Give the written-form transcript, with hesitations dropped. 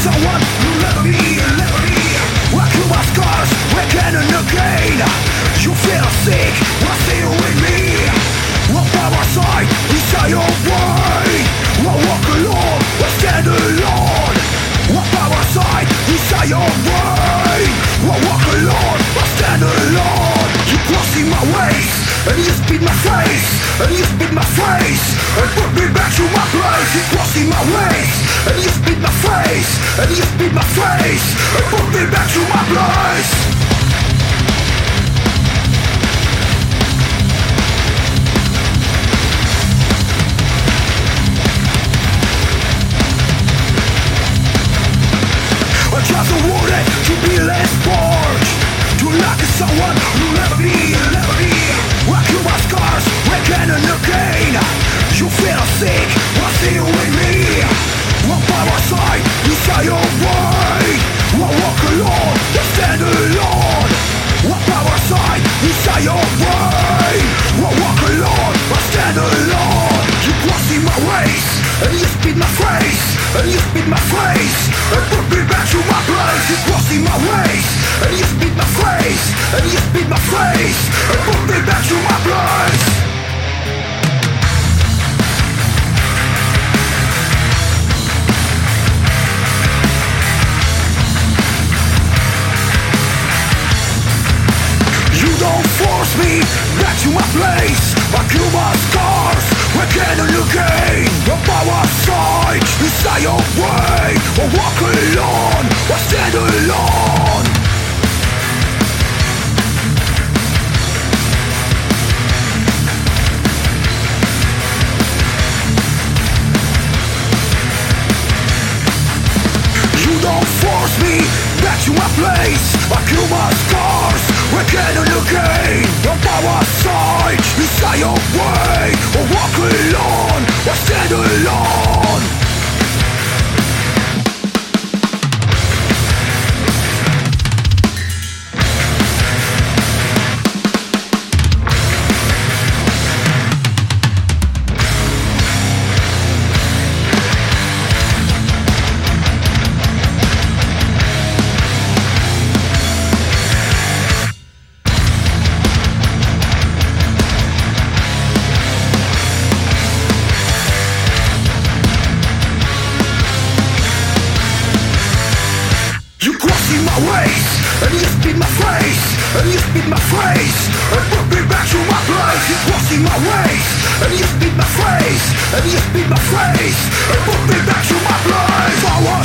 someone you'll never be, never be. Walk through my scars again and again. You feel sick, well stay with me. Walk by my side, decide your way. We'll walk alone, we'll stand alone. Walk by my side, decide your way. We'll walk alone, we'll stand alone. You crossing my ways, and you spit my face, and you spit my face, and put me back to my place. You crossing my ways, and you spit my face, and you spit my face, and put me back to my place. Just wanted to be less bored, to like someone who'll never be, never be. Walk through my scars again and again. You feel sick, well stay with me. Walk by my side, decide your way. We'll walk alone, we'll stand alone. Walk by my side, decide your way. We'll walk alone, we'll stand alone. You crossing my ways, and you spit my face, and you spit my face, and put me back to my place. You crossing my ways, and you spit my face, and you spit my face, and put me back to my place. You don't force me back to my place. I kill my scars again and again. You're by my side, decide your way. Or walk alone, or stand alone. You don't force me back to my place. I kill my scars again and again. You're by my side, decide your way. Or walk alone, or stand alone. And you spit my face, and you spit my face, and put me back to my place. You crossing my ways, and you spit my face, and you spit my face, and put me back to my place.